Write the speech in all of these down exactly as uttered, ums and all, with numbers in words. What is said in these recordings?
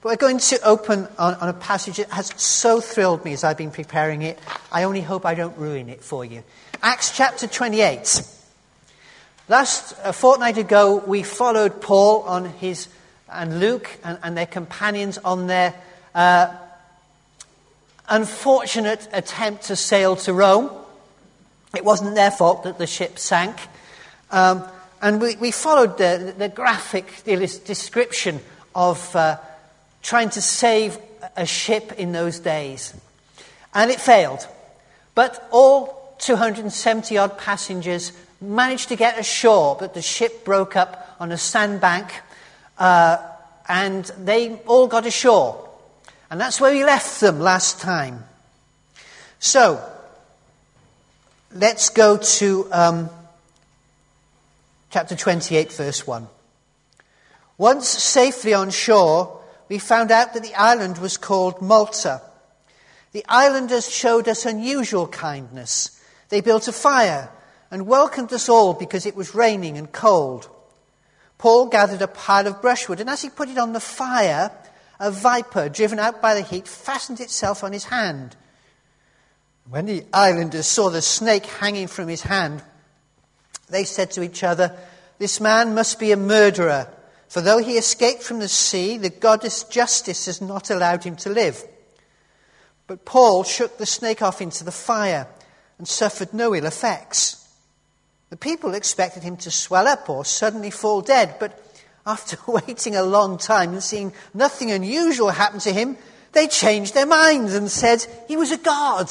But we're going to open on, on a passage that has so thrilled me as I've been preparing it. I only hope I don't ruin it for you. Acts chapter twenty-eight. Last a fortnight ago, we followed Paul on his and Luke and, and their companions on their uh, unfortunate attempt to sail to Rome. It wasn't their fault that the ship sank. Um, and we, we followed the, the graphic description of uh, trying to save a ship in those days. And it failed. But all two hundred seventy odd passengers managed to get ashore, but the ship broke up on a sandbank, uh, and they all got ashore. And that's where we left them last time. So, let's go to um, chapter twenty-eight, verse one. Once safely on shore, we found out that the island was called Malta. The islanders showed us unusual kindness. They built a fire and welcomed us all because it was raining and cold. Paul gathered a pile of brushwood, and as he put it on the fire, a viper, driven out by the heat, fastened itself on his hand. When the islanders saw the snake hanging from his hand, they said to each other, "This man must be a murderer, for though he escaped from the sea, the goddess Justice has not allowed him to live." But Paul shook the snake off into the fire and suffered no ill effects. The people expected him to swell up or suddenly fall dead, but after waiting a long time and seeing nothing unusual happen to him, they changed their minds and said he was a god.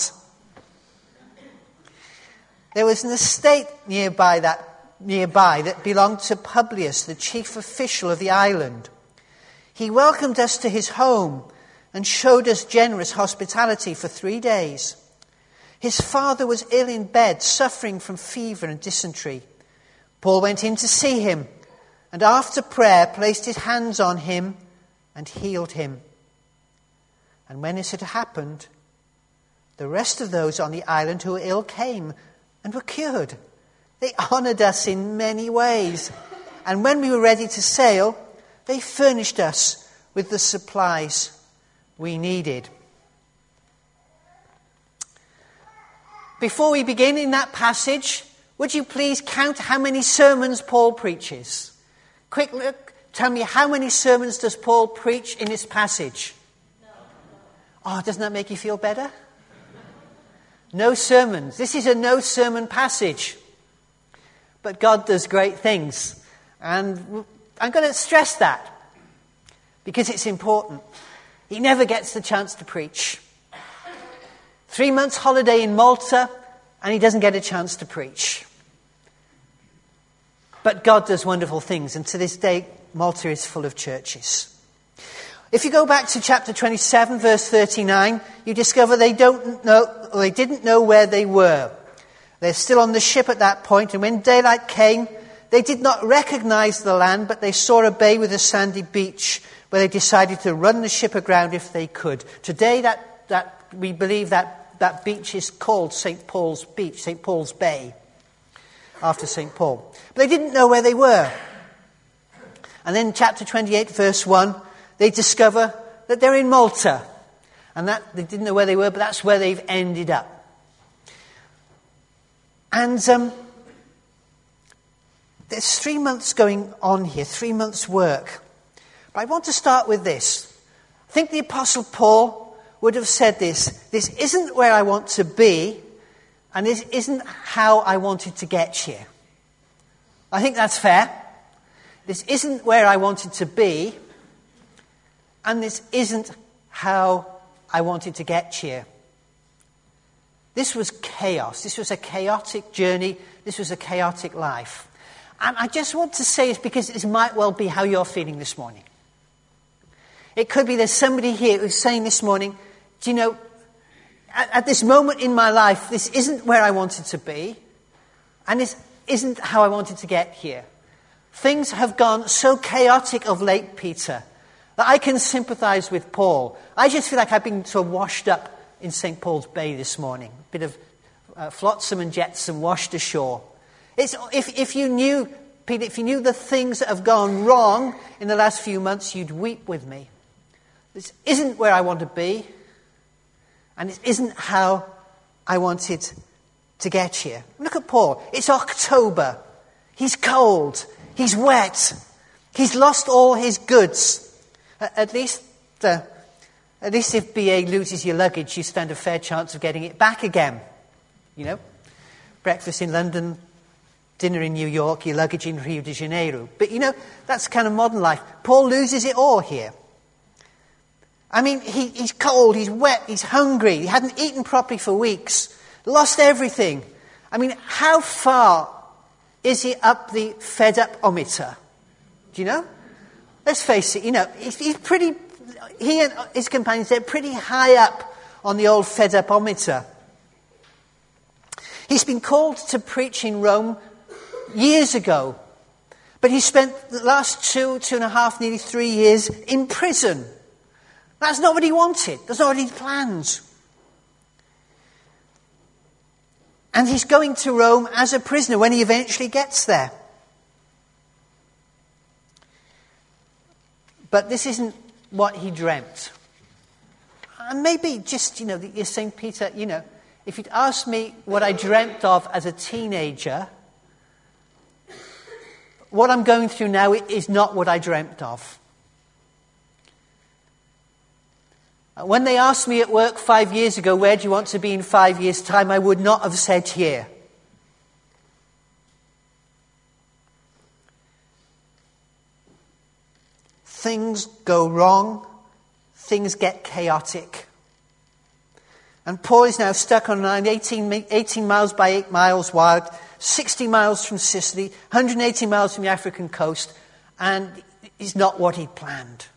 There was an estate nearby that nearby that belonged to Publius, the chief official of the island. He welcomed us to his home and showed us generous hospitality for three days. His father was ill in bed, suffering from fever and dysentery. Paul went in to see him, and after prayer placed his hands on him and healed him. And when this had happened, the rest of those on the island who were ill came and were cured. They honored us in many ways, and when we were ready to sail, they furnished us with the supplies we needed. Before we begin in that passage, would you please count how many sermons Paul preaches? Quick look, tell me, how many sermons does Paul preach in this passage? No. Oh, doesn't that make you feel better? No sermons. This is a no sermon passage. But God does great things. And I'm going to stress that because it's important. He never gets the chance to preach. Three months holiday in Malta, and he doesn't get a chance to preach. But God does wonderful things, and to this day, Malta is full of churches. If you go back to chapter twenty-seven, verse thirty-nine, you discover they don't know, or they didn't know where they were. They're still on the ship at that point, and when daylight came, they did not recognize the land, but they saw a bay with a sandy beach, where they decided to run the ship aground if they could. Today, that, that we believe that that beach is called Saint Paul's Beach, Saint Paul's Bay, after Saint Paul. But they didn't know where they were. And then chapter twenty-eight, verse one, they discover that they're in Malta. And that they didn't know where they were, but that's where they've ended up. And um, there's three months going on here, three months' work. But I want to start with this. I think the Apostle Paul would have said this: this isn't where I want to be, and this isn't how I wanted to get here. I think that's fair. This isn't where I wanted to be, and this isn't how I wanted to get here. This was chaos. This was a chaotic journey. This was a chaotic life. And I just want to say this because this might well be how you're feeling this morning. It could be there's somebody here who's saying this morning, do you know, at, at this moment in my life, this isn't where I wanted to be, and this isn't how I wanted to get here. Things have gone so chaotic of late, Peter, that I can sympathize with Paul. I just feel like I've been sort of washed up in Saint Paul's Bay this morning. A bit of uh, flotsam and jetsam washed ashore. It's, if, if you knew, Peter, if you knew the things that have gone wrong in the last few months, you'd weep with me. This isn't where I want to be, and it isn't how I wanted to get here. Look at Paul. It's October. He's cold. He's wet. He's lost all his goods. At least, uh, at least if B A loses your luggage, you stand a fair chance of getting it back again. You know, breakfast in London, dinner in New York, your luggage in Rio de Janeiro. But you know, that's kind of modern life. Paul loses it all here. I mean, he, he's cold, he's wet, he's hungry, he hadn't eaten properly for weeks, lost everything. I mean, how far is he up the fed-up-ometer? Do you know? Let's face it, you know, he's, he's pretty, he and his companions, they're pretty high up on the old fed-up-ometer. He's been called to preach in Rome years ago, but he spent the last two, two and a half, nearly three years in prison. That's not what he wanted. That's not what he planned. And he's going to Rome as a prisoner when he eventually gets there. But this isn't what he dreamt. And maybe just, you know, you're saying, Peter, you know, if you'd asked me what I dreamt of as a teenager, what I'm going through now is not what I dreamt of. When they asked me at work five years ago, where do you want to be in five years' time, I would not have said here. Things go wrong. Things get chaotic. And Paul is now stuck on an island, eighteen, eighteen miles by eight miles wide, sixty miles from Sicily, one hundred eighty miles from the African coast, and it's not what he'd planned.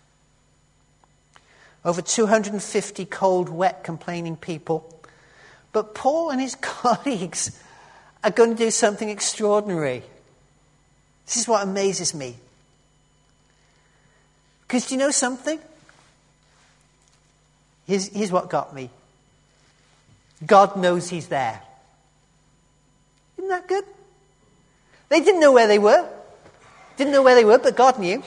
Over two hundred fifty cold, wet, complaining people. But Paul and his colleagues are going to do something extraordinary. This is what amazes me. Because do you know something? Here's, here's what got me. God knows he's there. Isn't that good? They didn't know where they were. Didn't know where they were, but God knew.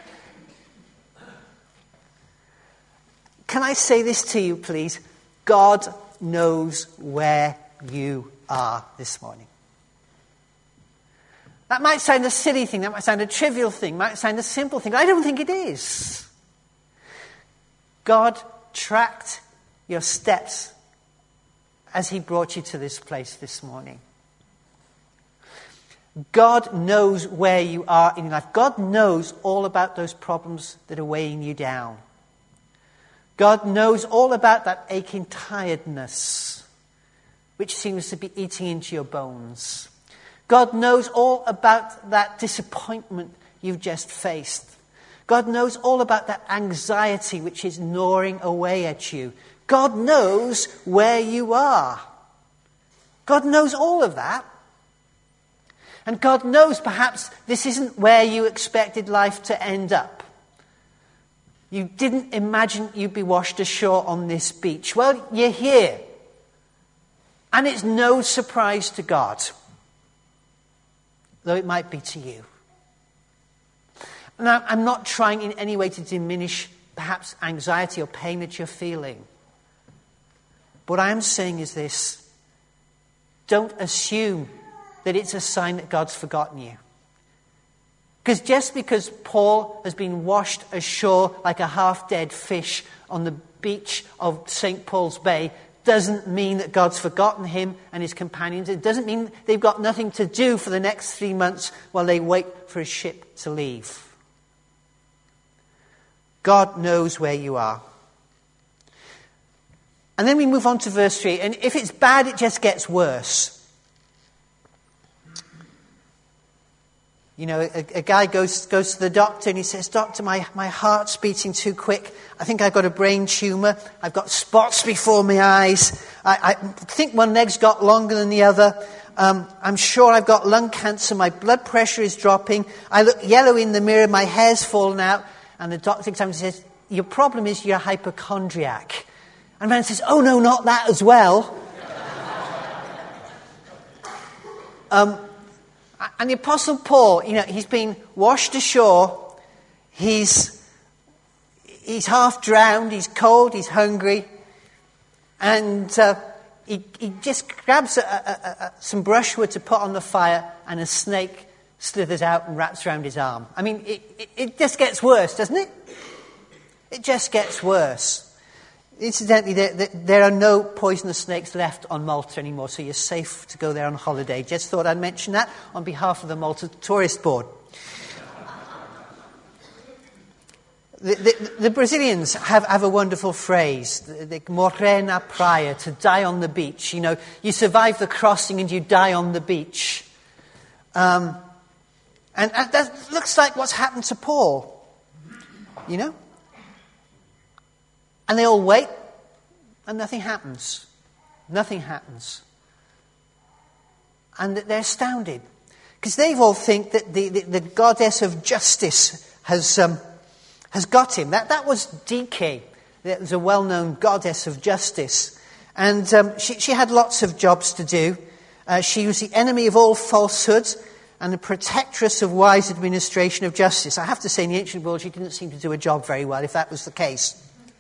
Can I say this to you, please? God knows where you are this morning. That might sound a silly thing, that might sound a trivial thing, might sound a simple thing. I don't think it is. God tracked your steps as he brought you to this place this morning. God knows where you are in life. God knows all about those problems that are weighing you down. God knows all about that aching tiredness, which seems to be eating into your bones. God knows all about that disappointment you've just faced. God knows all about that anxiety which is gnawing away at you. God knows where you are. God knows all of that. And God knows perhaps this isn't where you expected life to end up. You didn't imagine you'd be washed ashore on this beach. Well, you're here. And it's no surprise to God, though it might be to you. Now, I'm not trying in any way to diminish perhaps anxiety or pain that you're feeling. What I am saying is this: don't assume that it's a sign that God's forgotten you. Because just because Paul has been washed ashore like a half-dead fish on the beach of Saint Paul's Bay doesn't mean that God's forgotten him and his companions. It doesn't mean they've got nothing to do for the next three months while they wait for a ship to leave. God knows where you are. And then we move on to verse three. And if it's bad, it just gets worse. You know, a, a guy goes goes to the doctor and he says, "Doctor, my, my heart's beating too quick. I think I've got a brain tumour. I've got spots before my eyes. I, I think one leg's got longer than the other. Um, I'm sure I've got lung cancer. My blood pressure is dropping. I look yellow in the mirror. My hair's fallen out." And the doctor examines and says, "Your problem is you're a hypochondriac." And the man says, "Oh, no, not that as well." um. And the Apostle Paul, you know, he's been washed ashore. He's he's half drowned, he's cold, he's hungry, and uh, he, he just grabs a, a, a, some brushwood to put on the fire, and a snake slithers out and wraps around his arm. I mean, it, it, it just gets worse, doesn't it? It just gets worse. Incidentally, there, there are no poisonous snakes left on Malta anymore, so you're safe to go there on holiday. Just thought I'd mention that on behalf of the Malta Tourist Board. The, the, the Brazilians have, have a wonderful phrase, the, the morrer na praia, to die on the beach. You know, you survive the crossing and you die on the beach. Um, and, and that looks like what's happened to Paul. You know? And they all wait, and nothing happens. Nothing happens. And they're astounded. Because they all think that the, the, the goddess of justice has um, has got him. That, that was Dike. That was a well-known goddess of justice. And um, she, she had lots of jobs to do. Uh, she was the enemy of all falsehoods and the protectress of wise administration of justice. I have to say, in the ancient world, she didn't seem to do a job very well, if that was the case.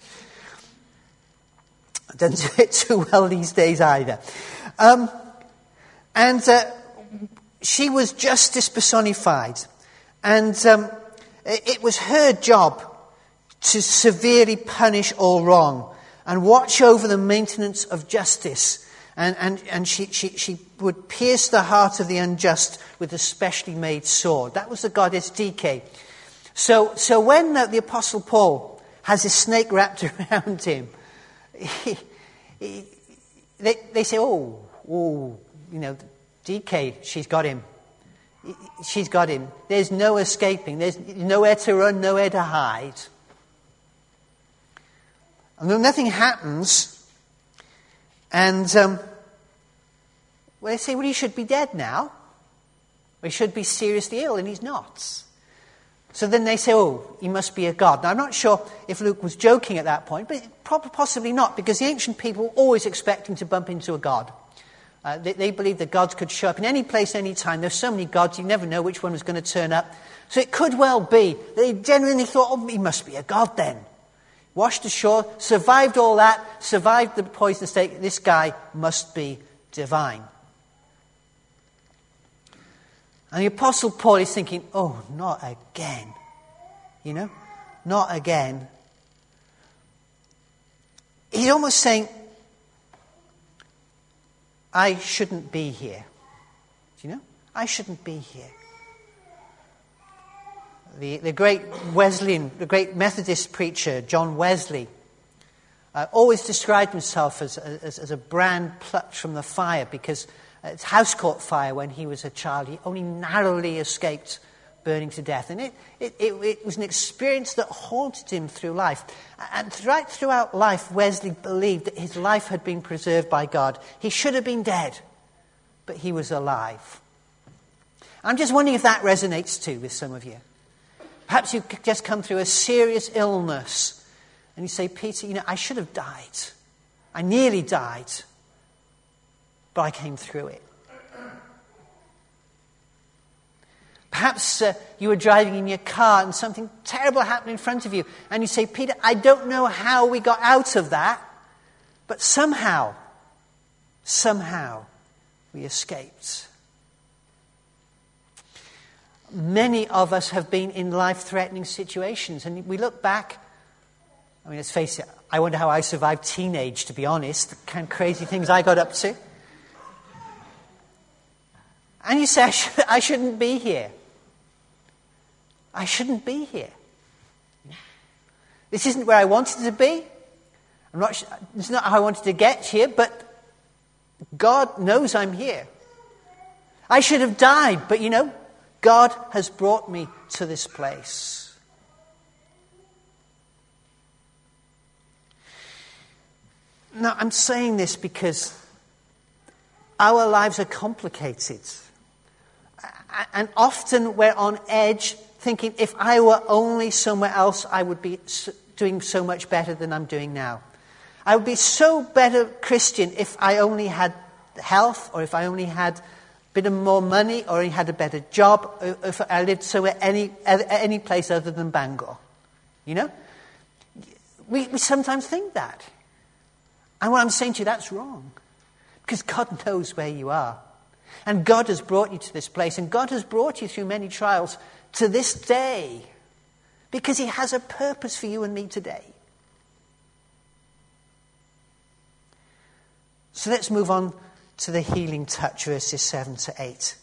Doesn't do it too well these days either. Um, and uh, she was justice personified. And um, it, it was her job to severely punish all wrong and watch over the maintenance of justice. And, and, and she, she, she would pierce the heart of the unjust with a specially made sword. That was the goddess Dike. So, so when uh, the Apostle Paul has a snake wrapped around him, He, he, they, they say, oh, oh, you know, D K, she's got him. She's got him. There's no escaping. There's nowhere to run, nowhere to hide. And then nothing happens. And um, well, they say, well, he should be dead now. Or he should be seriously ill, and he's not. So then they say, oh, he must be a god. Now, I'm not sure if Luke was joking at that point, but probably, possibly not, because the ancient people were always expecting to bump into a god. Uh, they, they believed that gods could show up in any place, any time. There's so many gods, you never know which one was going to turn up. So it could well be that they genuinely thought, oh, he must be a god then. Washed ashore, survived all that, survived the poison snake. This guy must be divine. And the Apostle Paul is thinking, oh, not again. You know? Not again. He's almost saying, I shouldn't be here. Do you know? I shouldn't be here. The, the great Wesleyan, the great Methodist preacher, John Wesley, uh, always described himself as, as, as a brand plucked from the fire because it's house caught fire when he was a child. He only narrowly escaped burning to death. And it, it, it, it was an experience that haunted him through life. And right throughout life, Wesley believed that his life had been preserved by God. He should have been dead, but he was alive. I'm just wondering if that resonates too with some of you. Perhaps you've just come through a serious illness and you say, Peter, you know, I should have died. I nearly died. But I came through it. Perhaps uh, you were driving in your car and something terrible happened in front of you. And you say, Peter, I don't know how we got out of that. But somehow, somehow, we escaped. Many of us have been in life-threatening situations. And we look back, I mean, let's face it, I wonder how I survived teenage, to be honest. The kind of crazy things I got up to. And you say, I, sh- I shouldn't be here. I shouldn't be here. This isn't where I wanted to be. I'm not. Sh- this is not how I wanted to get here, but God knows I'm here. I should have died, but you know, God has brought me to this place. Now, I'm saying this because our lives are complicated. And often we're on edge thinking, if I were only somewhere else, I would be doing so much better than I'm doing now. I would be so better Christian if I only had health, or if I only had a bit of more money, or I had a better job, or if I lived somewhere, any, any place other than Bangor. You know? We, we sometimes think that. And what I'm saying to you, that's wrong. Because God knows where you are. And God has brought you to this place. And God has brought you through many trials to this day. Because he has a purpose for you and me today. So let's move on to the healing touch, verses seven to eight.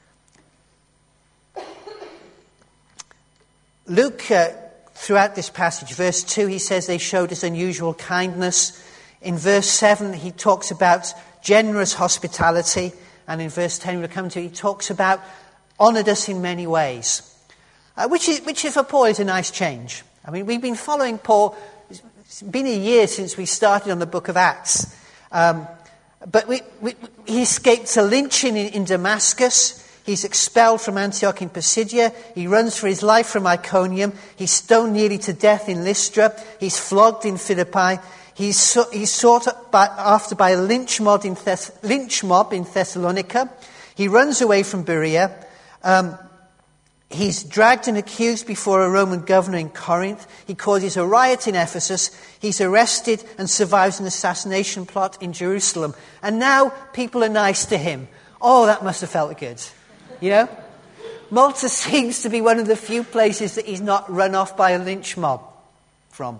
Luke, uh, throughout this passage, verse two, he says they showed us unusual kindness. In verse seven, he talks about generous hospitality. And in verse ten, we'll come to, he talks about honoured us in many ways. Uh, which, is, which for Paul is a nice change. I mean, we've been following Paul. It's been a year since we started on the book of Acts. Um, but we, we, he escaped a lynching in, in Damascus. He's expelled from Antioch in Pisidia. He runs for his life from Iconium. He's stoned nearly to death in Lystra. He's flogged in Philippi. He's, so, he's sought by, after by a lynch mob, in Thess- lynch mob in Thessalonica. He runs away from Berea. Um, he's dragged and accused before a Roman governor in Corinth. He causes a riot in Ephesus. He's arrested and survives an assassination plot in Jerusalem. And now people are nice to him. Oh, that must have felt good. You know? Malta seems to be one of the few places that he's not run off by a lynch mob from.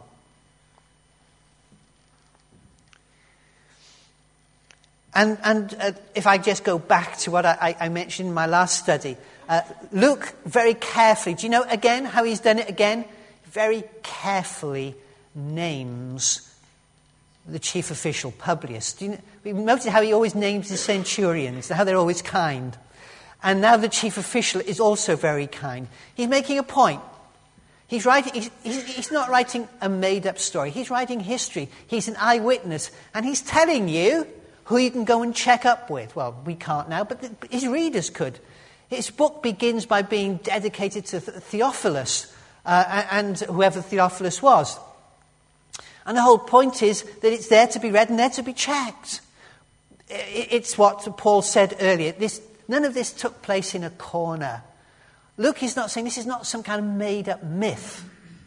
And, and uh, if I just go back to what I, I mentioned in my last study, uh, Luke very carefully, do you know again how he's done it again? Very carefully names the chief official, Publius. Do you know, we notice how he always names the centurions, how they're always kind. And now the chief official is also very kind. He's making a point. He's writing. He's, he's, he's not writing a made-up story. He's writing history. He's an eyewitness. And he's telling you who you can go and check up with. Well, we can't now, but the, his readers could. His book begins by being dedicated to Theophilus, uh, and whoever Theophilus was. And the whole point is that it's there to be read and there to be checked. It's what Paul said earlier. This, none of this took place in a corner. Luke is not saying this is not some kind of made-up myth.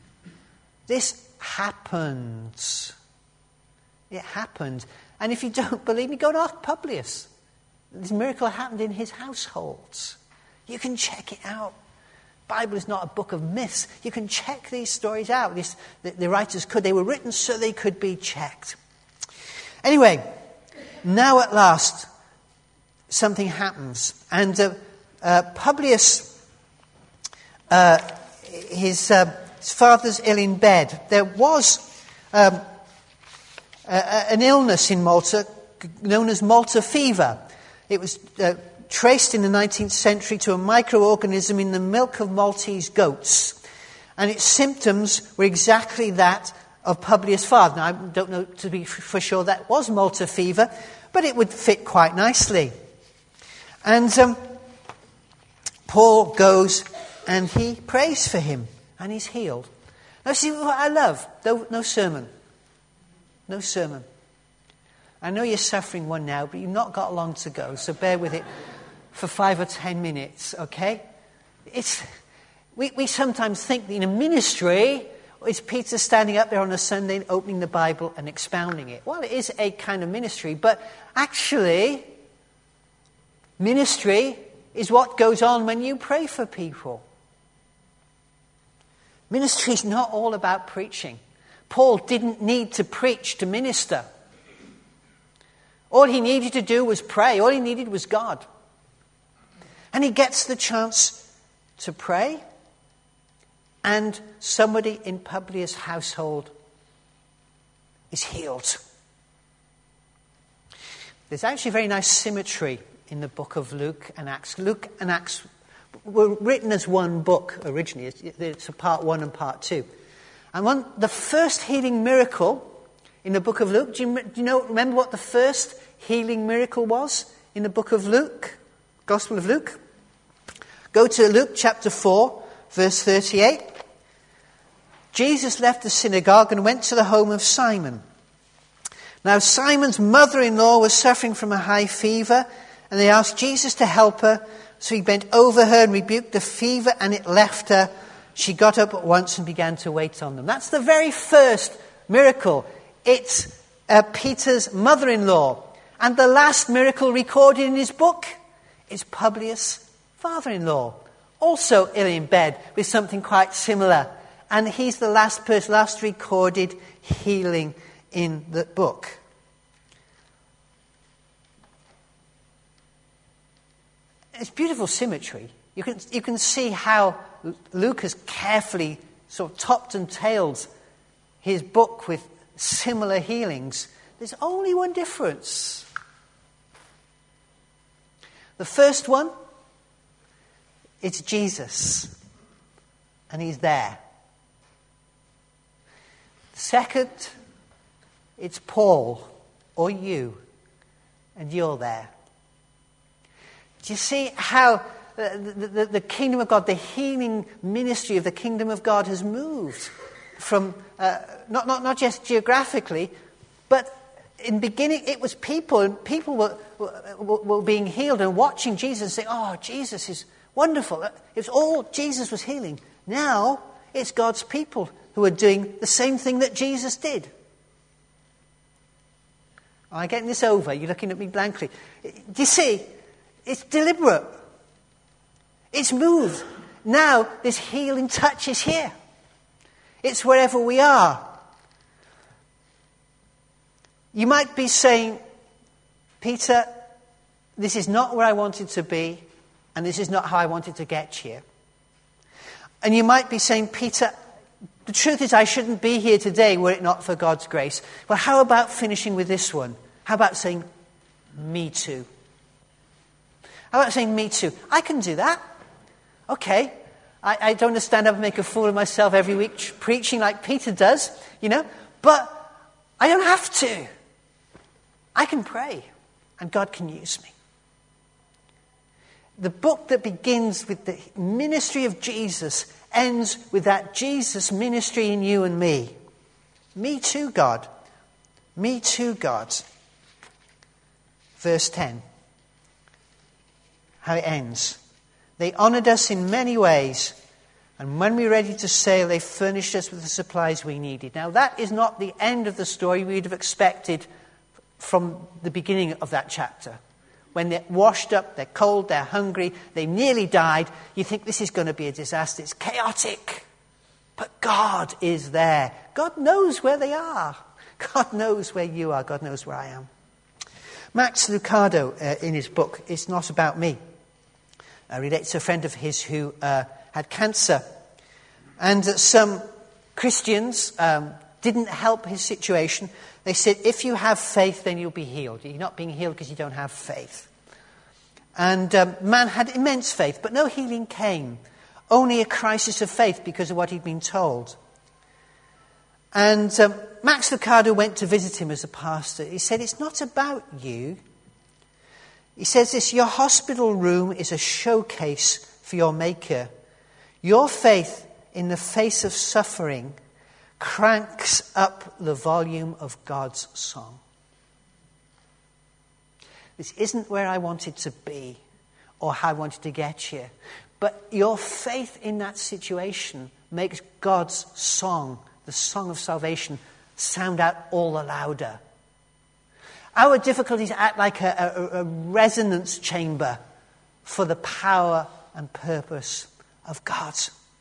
This happens. It happened. And if you don't believe me, go and ask Publius. This miracle happened in his household. You can check it out. The Bible is not a book of myths. You can check these stories out. This, the, the writers could. They were written so they could be checked. Anyway, now at last, something happens. And uh, uh, Publius, uh, his, uh, his father's ill in bed. There was um, a, an illness in Malta known as Malta fever. It was uh, traced in the nineteenth century to a microorganism in the milk of Maltese goats. And its symptoms were exactly that of Publius' father. Now, I don't know to be for sure that was Malta fever, but it would fit quite nicely. And um, Paul goes and he prays for him, and he's healed. Now, see what I love? No, no sermon. No sermon. I know you're suffering one now, but you've not got long to go, so bear with it for five or ten minutes, okay? It's we, we sometimes think that in a ministry, it's Peter standing up there on a Sunday and opening the Bible and expounding it. Well, it is a kind of ministry, but actually, ministry is what goes on when you pray for people. Ministry is not all about preaching. Paul didn't need to preach to minister. All he needed to do was pray. All he needed was God. And he gets the chance to pray, and somebody in Publius' household is healed. There's actually very nice symmetry in the book of Luke and Acts. Luke and Acts were written as one book originally. It's a part one and part two. And one, the first healing miracle in the book of Luke, do you, do you know, remember what the first healing miracle was in the book of Luke? Gospel of Luke? Go to Luke chapter four, verse thirty-eight. Jesus left the synagogue and went to the home of Simon. Now Simon's mother-in-law was suffering from a high fever, and they asked Jesus to help her. So he bent over her and rebuked the fever, and it left her. She got up at once and began to wait on them. That's the very first miracle, it's uh, Peter's mother-in-law. And the last miracle recorded in his book is Publius' father-in-law, also ill in bed with something quite similar. And he's the last person, last recorded healing in the book. It's beautiful symmetry. You can, you can see how Luke has carefully sort of topped and tailed his book with similar healings. There's only one difference. The first one, it's Jesus, and he's there. The second, it's Paul, or you, and you're there. Do you see how the, the, the kingdom of God, the healing ministry of the kingdom of God has moved from, uh, not, not, not just geographically, but in the beginning it was people, and people were, were, were being healed and watching Jesus and saying, oh, Jesus is wonderful. It was all Jesus was healing. Now it's God's people who are doing the same thing that Jesus did. Am I getting this over? You're looking at me blankly. Do you see? It's deliberate. It's moved. Now this healing touch is here. It's wherever we are. You might be saying, Peter, this is not where I wanted to be, and this is not how I wanted to get here. And you might be saying, Peter, the truth is I shouldn't be here today were it not for God's grace. Well, how about finishing with this one? How about saying, me too? How about saying, me too? I can do that. Okay. I, I don't understand how to make a fool of myself every week preaching like Peter does, you know, but I don't have to. I can pray, and God can use me. The book that begins with the ministry of Jesus ends with that Jesus ministry in you and me. Me too, God. Me too, God. Verse ten. How it ends. They honoured us in many ways, and when we were ready to sail, they furnished us with the supplies we needed. Now, that is not the end of the story we'd have expected from the beginning of that chapter. When they're washed up, they're cold, they're hungry, they nearly died, you think this is going to be a disaster. It's chaotic. But God is there. God knows where they are. God knows where you are. God knows where I am. Max Lucado, uh, in his book, It's Not About Me, uh, relates to a friend of his who uh, had cancer. And uh, some Christians um, didn't help his situation. They said, if you have faith, then you'll be healed. You're not being healed because you don't have faith. And um, man had immense faith, but no healing came. Only a crisis of faith because of what he'd been told. And um, Max Lucado went to visit him as a pastor. He said, it's not about you. He says this, your hospital room is a showcase for your maker. Your faith in the face of suffering cranks up the volume of God's song. This isn't where I wanted to be or how I wanted to get here. But your faith in that situation makes God's song, the song of salvation, sound out all the louder. Our difficulties act like a, a, a resonance chamber for the power and purpose of God.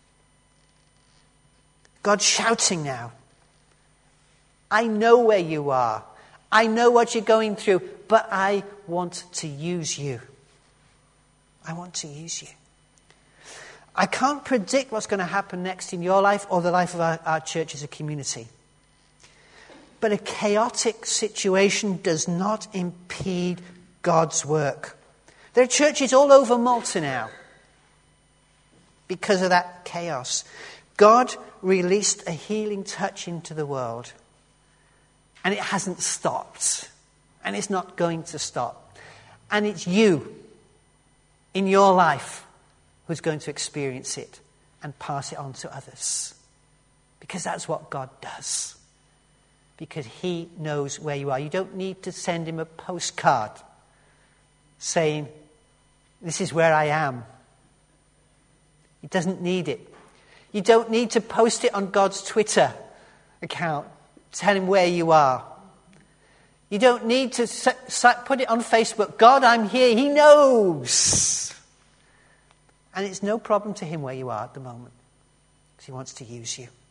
God's shouting now. I know where you are. I know what you're going through, but I want to use you. I want to use you. I can't predict what's going to happen next in your life or the life of our, our church as a community. But a chaotic situation does not impede God's work. There are churches all over Malta now because of that chaos. God released a healing touch into the world. And it hasn't stopped. And it's not going to stop. And it's you, in your life, who's going to experience it and pass it on to others. Because that's what God does. Because he knows where you are. You don't need to send him a postcard saying, this is where I am. He doesn't need it. You don't need to post it on God's Twitter account tell him where you are. You don't need to put it on Facebook. God, I'm here. He knows. And it's no problem to him where you are at the moment, because he wants to use you.